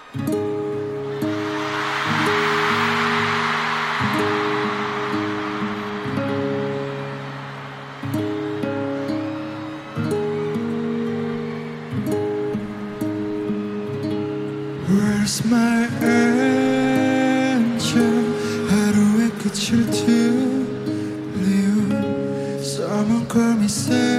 Where's my angel? 하루의 끝을 들리운 Someone call me Sam.